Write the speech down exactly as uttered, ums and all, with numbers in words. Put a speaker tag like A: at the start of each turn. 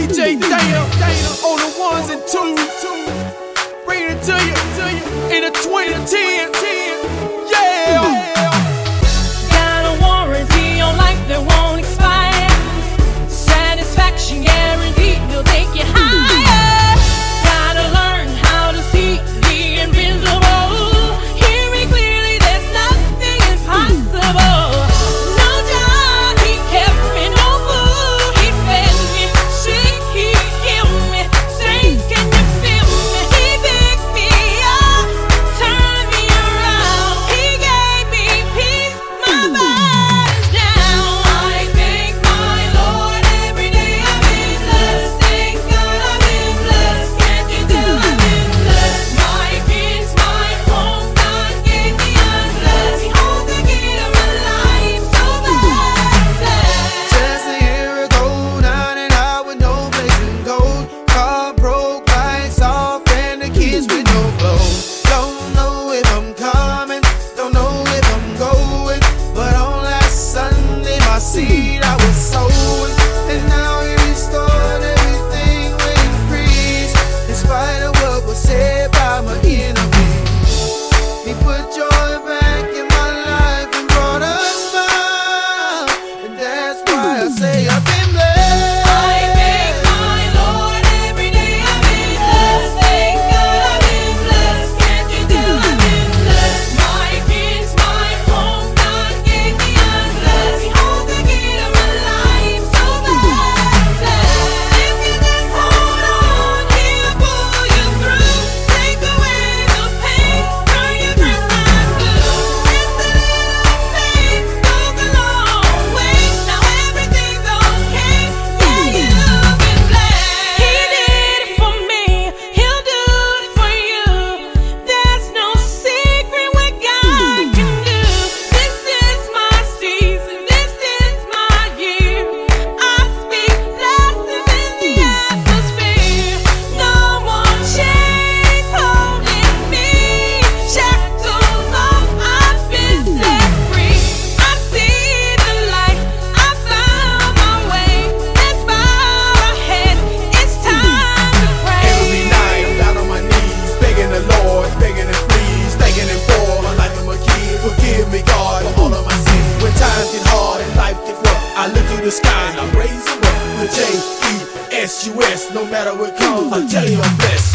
A: D J Dana on the ones and twos, bringing it to you in the twenty ten. Yeah.
B: Got a warranty on life that won't expire. Satisfaction guaranteed, will take you higher. Gotta learn how to see the invisible. Hear me clearly, there's nothing impossible. No job, he kept me, no food, he fed me. Sick, he healed me. Saints, can you feel me? He picked me up, turned me around. He gave me peace, my body's down. I thank my Lord every day. I've been blessed. Thank God I've been blessed. Can't you tell I've been blessed? My kids, my home, God gave me unblessed. He holds the key to my life, so blessed.
C: Just a year ago, down and out with no place to go. Car broke, lights off, and the kids with no clothes. Don't know if I'm coming, don't know if I'm going. But on last Sunday, my seed I was sowing. And now he restored everything with increase. In spite of what was said by my enemies, he put joy back in my life and brought a smile. And that's why I say I've been blessed.
B: I thank my Lord every day. I've been blessed. Thank God I've been blessed. Can't you tell I've been blessed? My kids, my home, God gave me unblessed. He holds the key to my life, so blessed. If you just hold on, He'll pull you through. Take away the pain, turn your Christmas blue. Just a little faith goes a long way. Now everything's okay. Yeah, you've been blessed. He did it for me, He'll do it for you. There's no secret what God can do. This is my season, this is my year. I speak blessings in the atmosphere. No more chains holding me. Shackles off, I've been set free. I see the light, I found my way. Let's bow our head, it's time to pray.
A: Every night I'm down on my knees, begging the Lord, begging Him please, thanking Him for my life and my kids. Forgive me, God, for all of my sins. When times get hard and life get rough, I look to the sky and I raise Him up with J E S U S. No matter what comes, I tell you I'm blessed.